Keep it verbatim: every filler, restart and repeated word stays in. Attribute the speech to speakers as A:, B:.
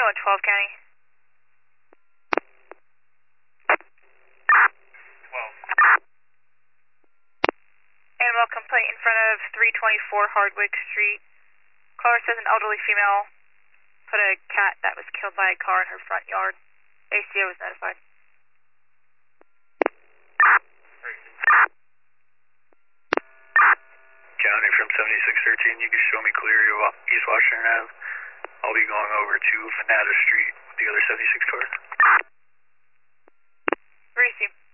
A: one twelve County.
B: twelve.
A: Animal complaint in front of three twenty-four Hardwick Street. Caller says an elderly female put a cat that was killed by a car in her front yard. A C O was notified.
B: County from seventy-six thirteen, you can show me clear your East Washington Ave. I'll be going over to Venata Street with the other seventy-six cars.
A: Receive.